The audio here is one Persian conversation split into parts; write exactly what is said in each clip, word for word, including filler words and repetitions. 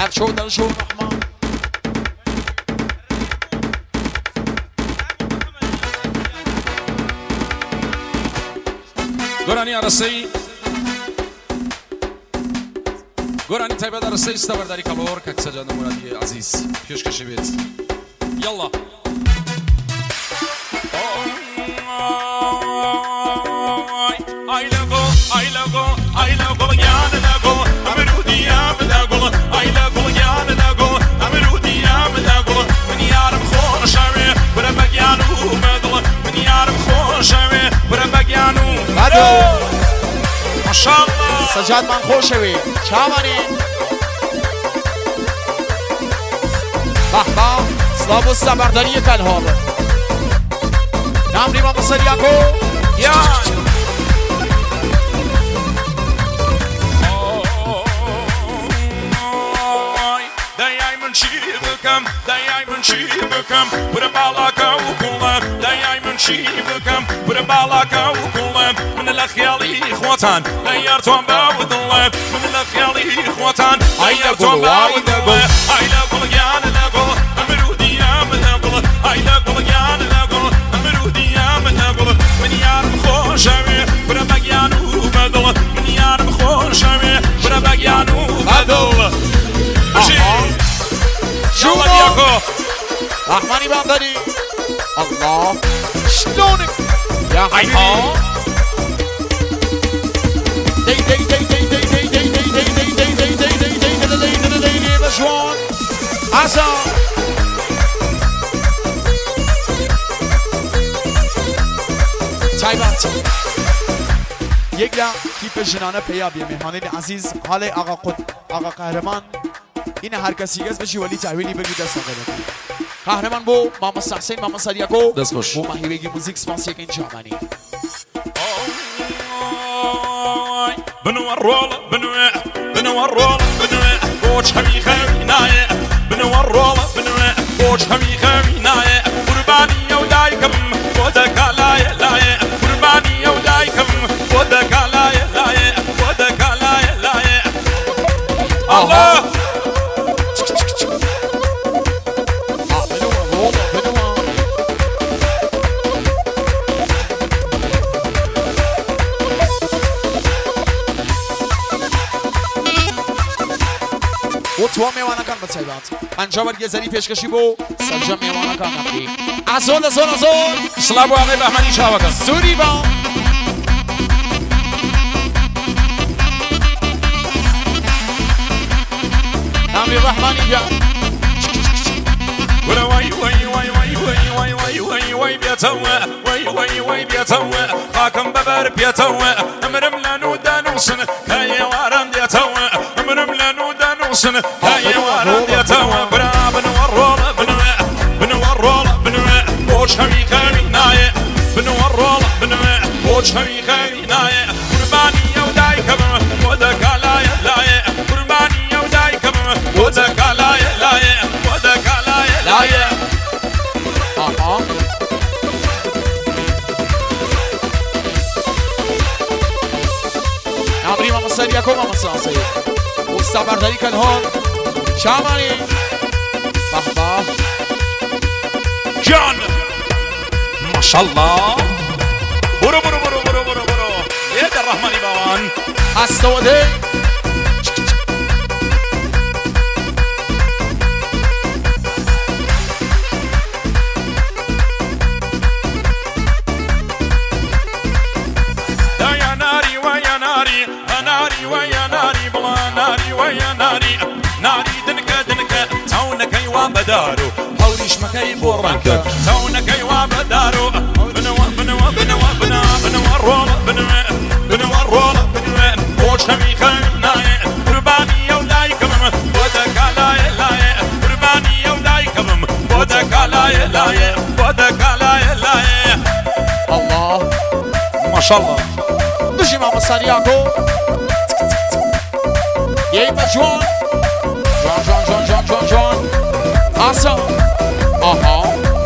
در شو در شو رحمان گرانی عرصی گرانی تایبت عرصی استبرداری کالور که سجاد مرادی عزیز پیش کشی بید یلا I love go, I love go, I love go, yan lago, amrudi am lago, I love go, yan lago, amrudi am lago, من يعرف خوشمه برا بگیانو بدل، من يعرف خوشمه برا بگیانو بدل. ماشاءالله. سجاد من خوشوی، چامانی. بحبا، سلام استبرداری کلهار. نام ریما مسریاکو. یا. Bıkam, dayayımın çiğ bıkam, bıra balaka ukulem, dayayımın çiğ bıkam, bıra balaka ukulem, من الأخيالي إخوتان، ديار توم باودلم، من الأخيالي إخوتان، ديار توم باودلم، أيلا قلقان لقول، أمرودي أم لقول، أيلا قلقان لقول، أمرودي أم لقول، من يارم خوشمي، بıra بگیانو بدل، من يارم خوشمي، بıra بگیانو بدل. شو رحمانی بندری الله شلونك يا حبيبي دي دي دي دي دي دي دي دي دي دي دي دي دي دي دي دي دي مشوان عسى تایبات یک لا کیپ جنانه پیابی مهمانین عزیز حال آقا قد آقا قهرمان این هر کسی گز بشی ولی تحویلی بگی دست نگیره قهرمان بو ماما حسین ماما سریاکو دست خوش بو ماهی بگی موزیک سپانسی که اینجا منی بنو الرول بنو بنو الرول بنو بوش همی خمینای بنو الرول بنو بوش همی خمینای قربانی و دایکم ودک لای لای قربانی و دایکم ودک لای لای ودک لای لای الله و تو میوانه کن بتایبات انجام ورگی زنی پیشکشی بو سجا میوانه کن نبری ازول ازول ازول سلام آقای بهمنی شاوه کن سوری با نامی رحمانی جان وای وای وای وای وای وای وای وای وای بيتوا وای وای وای بيتوا خاكم ببر بيتوا امرم لانو دانوسن هاي وارن بيتوا امرم لانو دانوسن هاي وارن بيتوا برا بنورول بنو بنورول بنو بوش همي خميناي بنورول بنو بوش همي خميناي قرباني يودايكم ودك لاي لاي قرباني يودايكم ودك لاي لاي ودك لاي لاي آها نابری ماما سریاکو ماما سانسی استبرداری کن هون شامانی بحبا جان ماشاءالله برو برو برو برو برو برو یه در رحمانی باوان استواده ناري دنكا دنكا تونك ايوا بدارو حوريش مكاي بورانك تونك ايوا بدارو بنوا بنوا بنوا بنوا بنوا الرول بنوا بنوا الرول بنوا بوش همي خمناي قرباني يودايكم ودك لاي لاي قرباني يودايكم ودك لاي لاي ودك لاي لاي الله ما شاء الله دوشي ماما سرياكو يا مجوان جوان جوان جوان جوان جوان جوان آسا آها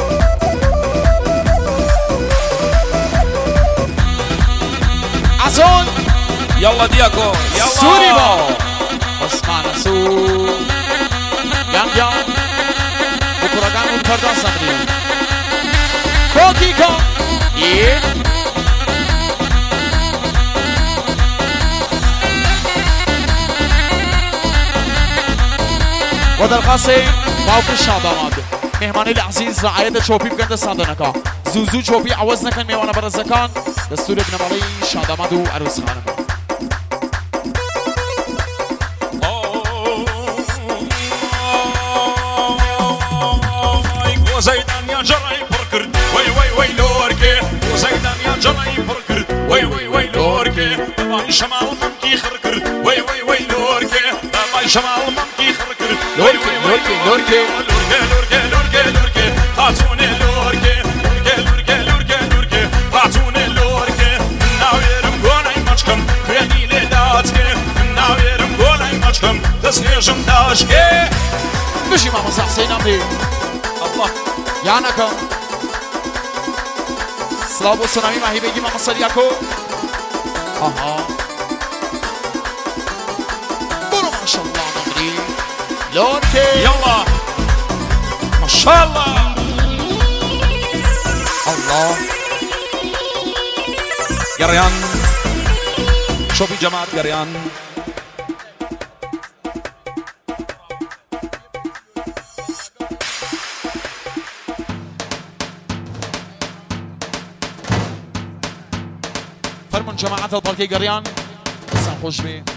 ازون يلا دياكو يلا سوري با عثمان سو یانگیان و کوڕەکان و پەردان سەمری کۆکی کۆ ئی و دەرخاسەی باوکە شاداماد مهمانی العزیز رعایەتە چۆپی بکەن دەستاندنەکە زوو زوو چۆپی عوەز نەکەن میوانە بەڕێزەکان دەستورە بنەماڵەی شاداماد و عروسخانەکە زيدان جري بركر وي وي وي لوركي وزيدان يا جري بركر وي وي وي لوركي باي شمال ممكي خركر وي وي وي لوركي باي شمال ممكي خركر لوركي لوركي لوركي لوركي لوركي لوركي لوركي هاتوني لوركي لوركي لوركي لوركي لوركي هاتوني لوركي ناويرم قوناي ماچكم خياني لداتكي ناويرم قوناي ماچكم دسنيجم داشكي بشي ماما حسين عمري الله یانەکە سلااو بۆ سۆنامی ماهی بێگی مامە سەریاکۆ ئاها بڕۆ ماشەڵڵا نەمری لۆرکێ يلا ما شاء الله الله قريان شوفي جماعة قريان فرمون جماعة البلكي قريان سان خوش بي